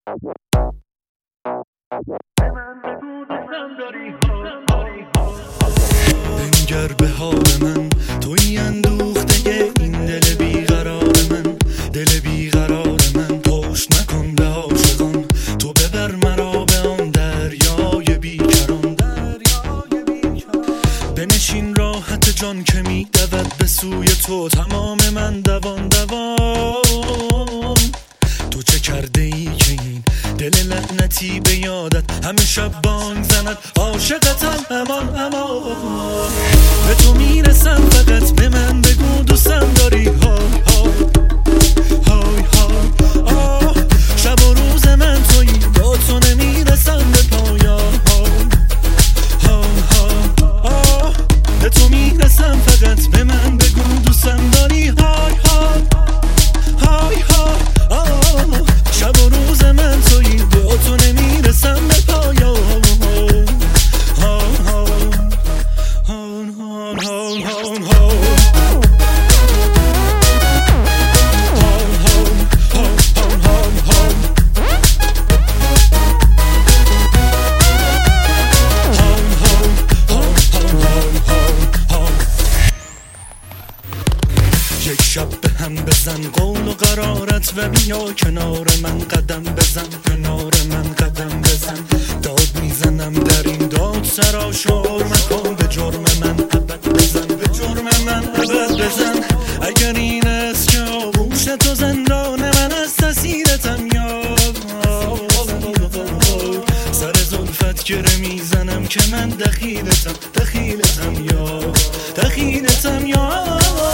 بنگر به حال من، توی اندوخته این دل بیقرار من، دل بیقرار من. پشت نکن به عاشقان، تو ببر مرا به آن دریای بیکران. بنشین راحت جان که می دود به سوی تو تمام من دوان دوان. تو چه کرده ای که این دل لعنتی به یادت همه شب بانگ زند عاشقتم امان امان. به تو میرسم فقط به من بگو دوستم داری های های های های. آه شب و روز من تویی، با تو نمیرسم به پایان. های های آه به تو میرسم فقط به من بگو دوستم داری های های های های. آه شب و روز من تویی، با تو نمیرسم به پایان. یک شب به هم بزن قول و قرارت و بیا کنار من قدم بزن، کنار من قدم بزن. داد میزنم در این داد سراشور مکن، به جرم من ابد بزن، به جرم من ابد بزن. اگر این است که آغوش تو زندان من است اسیرتم یا سر زلفت گره میزنم که من دخیلتم، دخیلتم یا دخیلتم یا.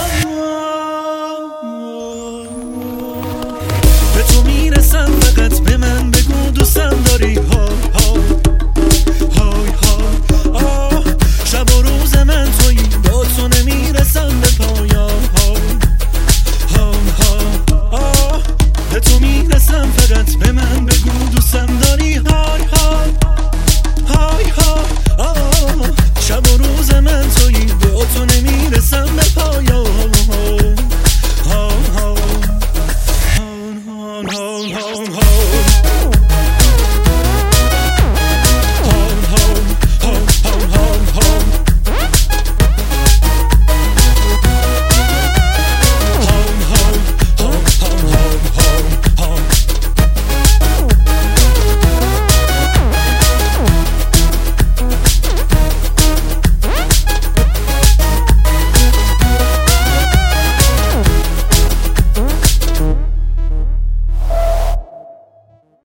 به تو میرسم فقط به من بگو دوستم داری های های های های. آه شب و روز من تویی، با تو نمیرسم به پایان. های های آه به تو میرسم فقط به من بگو دوستم داری های های های های. آه شب و روز من تویی، با تو نمیرسم به پایان. های های های های های.